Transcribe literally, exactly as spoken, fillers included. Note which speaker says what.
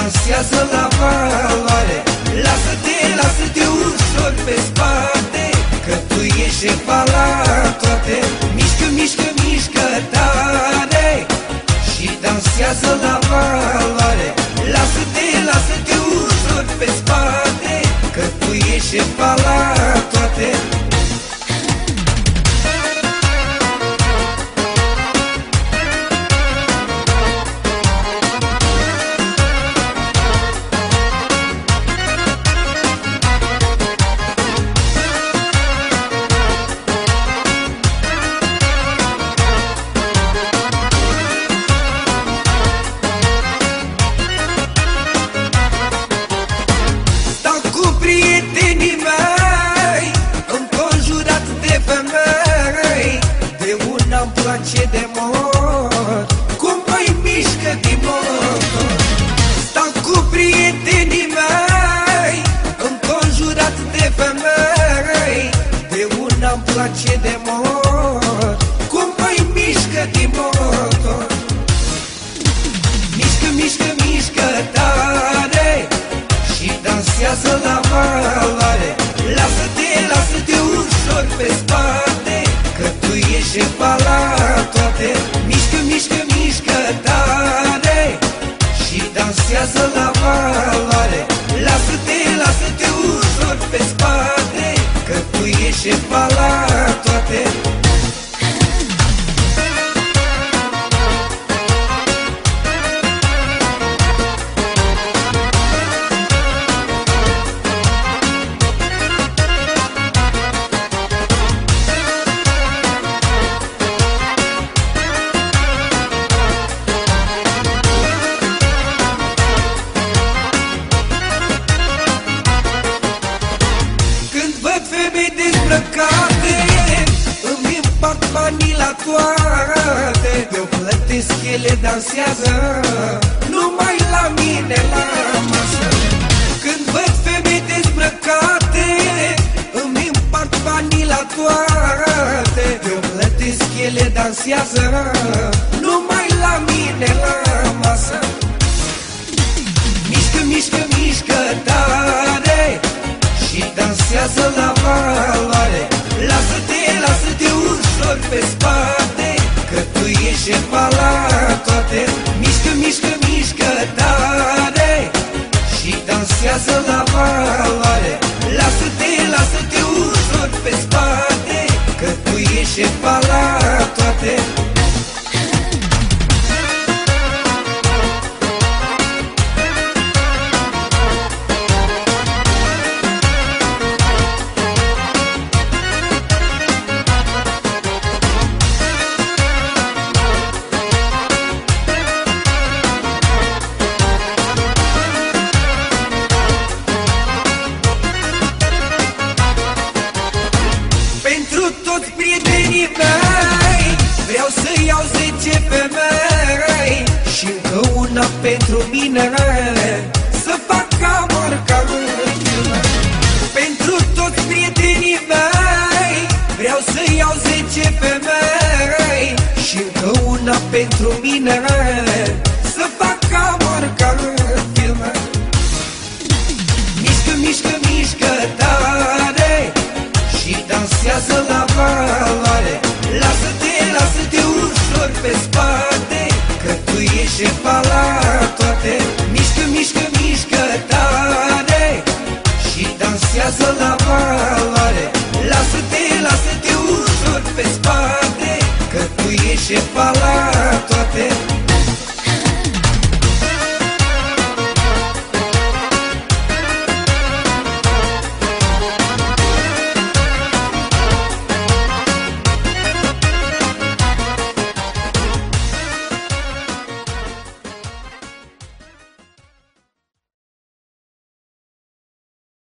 Speaker 1: dansează la valoare. Lasă-te, lasă-te ușor pe spate, că tu ești șefa la toate. Mișcă, mișcă, mișcă tare și dansează la valoare. Lasă-te, lasă-te ușor pe spate, că tu ești șefa la toate. Prietenii mei, înconjurat de femei, de una îmi place de mor, cum mai mișcă din motor. Stau cu prietenii mei, înconjurat de femei, de una îmi place de mor, cum mai mișcă din motor. Mișcă, mișcă, mișcă tare și dansează la valoare. Lasă-te, lasă-te ușor pe spate, că tu ești șefa la toate. Mișcă, mișcă, mișcă tare și dansează la valoare. Lasă-te, lasă-te ușor pe spate, că tu ești șefa la toate. Dezbrăcate, îmi împart banii la toate, eu plătesc, ele dansează numai la mine la masă. Când văd femei dezbrăcate, îmi împart banii la toate, eu plătesc, ele dansează numai la mine la masă. Mișcă, mișcă, mișcă tare și dansează la valoare. Lasă-te, lasă-te ușor pe spate, că tu ești șefa la toate. Mișcă, mișcă, mișcă tare și dansează la valoare. Lasă-te, lasă-te ușor pe spate, că tu ești șefa la toate. Toți prietenii mei, vreau să iau zece femei și încă una pentru mine, să fac amor ca lumea. Pentru toți prietenii mei, vreau să iau zece femei și încă una pentru mine, să fac amor ca lumea. Mișcă, mișcă, mișcă tare și dansează la valoare. Lasă-te, lasă-te ușor pe spate, că tu ești șefa la toate. Mișcă, mișcă, mișcă tare și dansează la valoare. Lasă-te, lasă-te ușor pe spate, că tu ești șefa la